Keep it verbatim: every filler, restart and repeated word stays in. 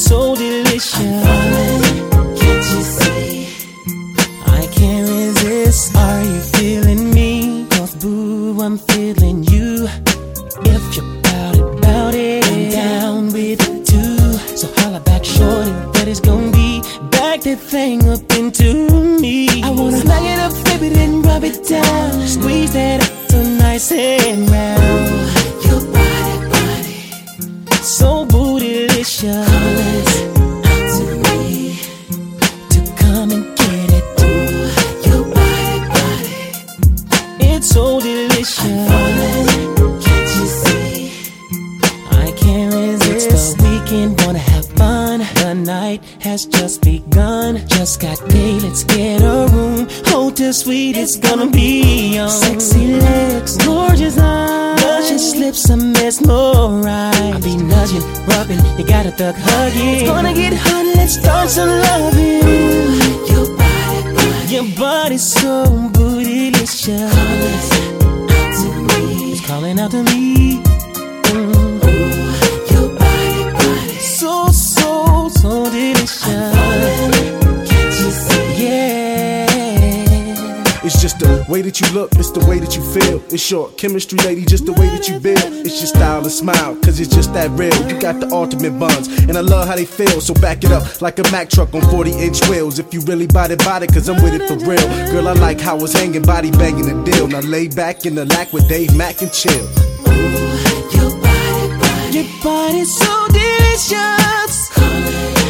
It's so delicious. I'm falling, can't you see? I can't resist. Are you feeling me? Cause boo, I'm feeling you. If you're about it, about it, I'm down with it too. So holla back shorty, that it's gonna be. Back that thing up into me. I wanna smack it up, baby, then rub it down. Squeeze that up so nice and round. Your body, body, so bootylicious. Calling out to me to come and get it. Ooh, your body, body, it's so delicious. I'm falling, can't you see? I can't resist. It's the weekend, wanna have fun. The night has just begun. Just got paid, let's get a room. Hotel suite, it's gonna be on. Sexy legs, gorgeous eyes, luscious lips, a mesmerize. I'll be nudging, rubbing, you got a thug hugging. It's gonna get hot, let's start some loving. Your body, body, your body's so bootylicious. Calling out to me, it's calling out to me. Mm. Ooh, your body, body, so, so, so delicious. I'm falling, can't you see? Yeah. It's just the way that you look, it's the way that you feel. It's your chemistry, lady, just the way that you build. It's your style and smile, cause it's just that real. You got the ultimate buns, and I love how they feel. So back it up like a Mack truck on forty inch wheels. If you really body body, cause I'm with it for real. Girl, I like how it's hanging, body banging the deal. Now lay back in the lack with Dave Mack and chill. Ooh, your body, body, your body's so delicious. Calling